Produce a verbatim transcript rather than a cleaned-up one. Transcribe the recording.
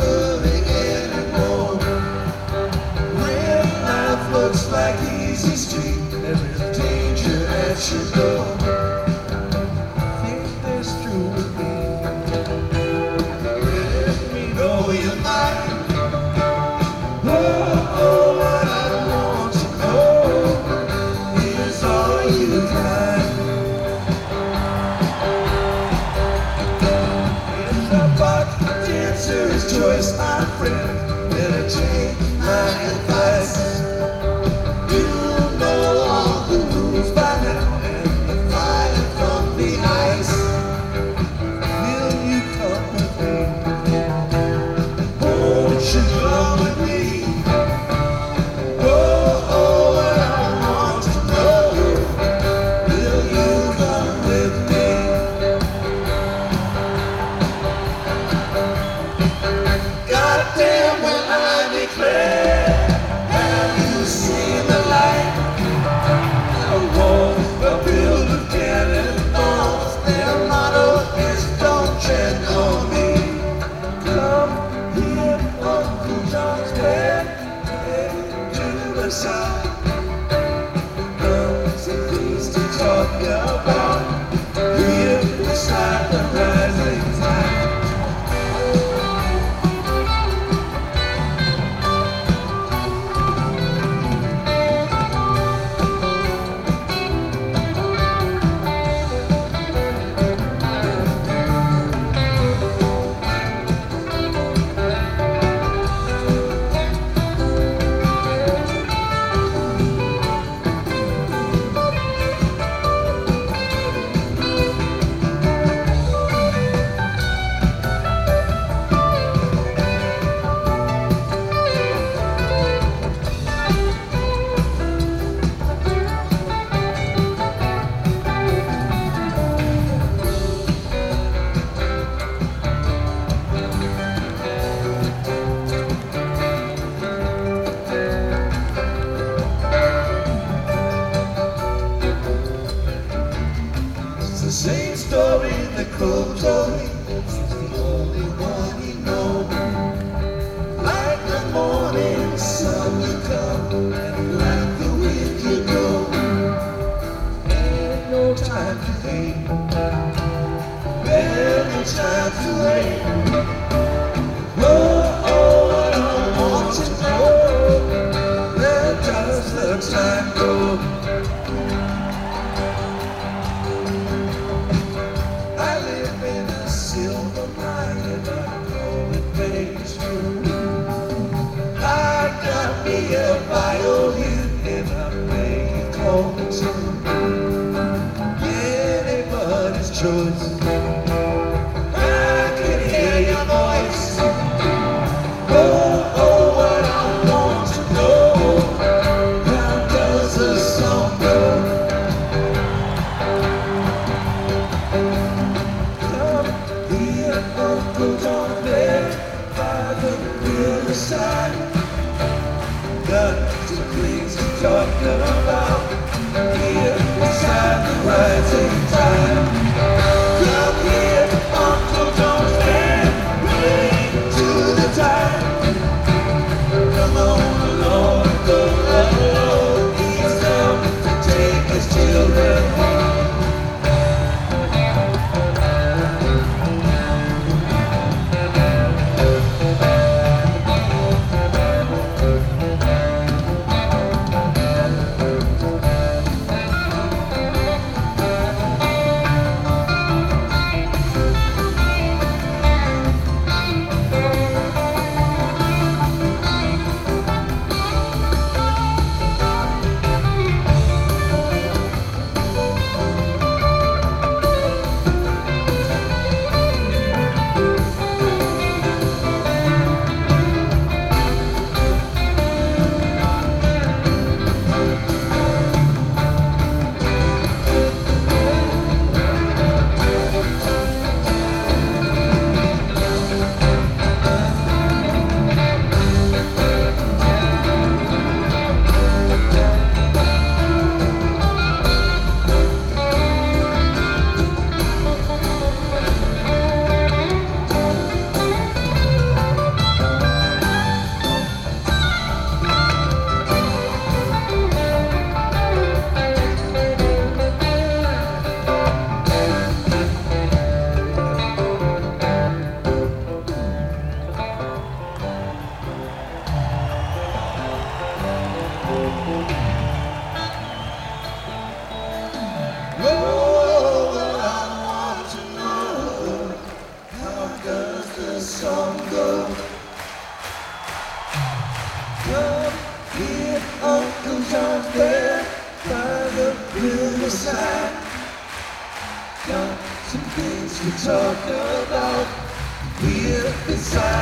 worry anymore. When life looks like easy street, there is danger at your door. Think this through with me. Let me know your mind. Oh, oh, what I want to know is all you got. It's about the dancer's choice, my friend. Better take my advice. You know all the rules by now, and the fire from the ice. Will you come with me? Won't you come with me? Oh, oh, what I want to know. Will you come with me? Goddamn, when I declare, have you seen the light? A wall, a build of cannonballs. Their motto is don't tread on me. Come here, Uncle John's bed, to the side. Come some things to talk about. Here beside the rising tide. It's the same story that Crow told me. She's the only one he knows. Like the morning sun you come, and like the wind you go. Ain't no time to hate, there's no time to wait. Oh, oh, what I want to know, where does the time go? I live in a silver mine and I know it pays true. I got me a violin and I play it cold too. Anybody's choice. I can hear your voice. Oh, oh, what I want to know. How does the song go? Come here, Uncle John, there by the riverside. Got some things to talk about. Here beside the rising tide. Come here, Uncle John, there, bring to the tide. Come on along, go along. He's come to take his children home. song go. Come here, Uncle John there by the riverside. Got some things to talk about here beside.